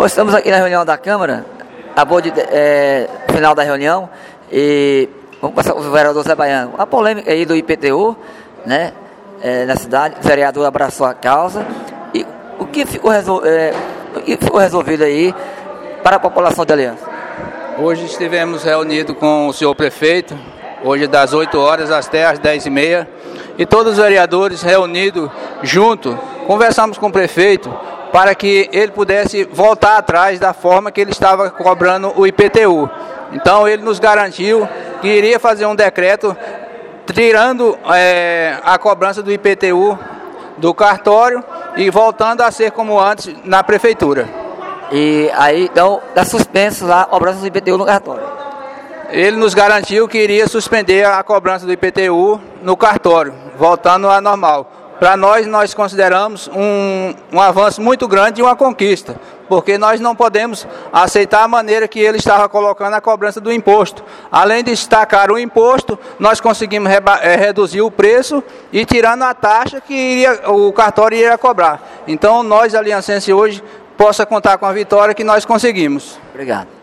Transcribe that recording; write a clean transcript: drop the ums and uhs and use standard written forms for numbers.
Hoje estamos aqui na reunião da Câmara, final da reunião, e vamos passar para o vereador Zé Baiano. A polêmica aí do IPTU, né, na cidade, o vereador abraçou a causa, e o que ficou resolvido aí para a população de Aliança? Hoje estivemos reunidos com o senhor prefeito, hoje das 8 horas até as 10h30, e todos os vereadores reunidos junto, conversamos com o prefeito para que ele pudesse voltar atrás da forma que ele estava cobrando o IPTU. Então ele nos garantiu que iria fazer um decreto tirando a cobrança do IPTU do cartório e voltando a ser como antes na prefeitura. E aí, então, está suspenso lá a cobrança do IPTU no cartório? Ele nos garantiu que iria suspender a cobrança do IPTU no cartório, voltando à normal. Para nós consideramos um avanço muito grande e uma conquista, porque nós não podemos aceitar a maneira que ele estava colocando a cobrança do imposto. Além de destacar o imposto, nós conseguimos reduzir o preço e tirando a taxa que o cartório iria cobrar. Então, nós, aliancenses, hoje, possa contar com a vitória que nós conseguimos. Obrigado.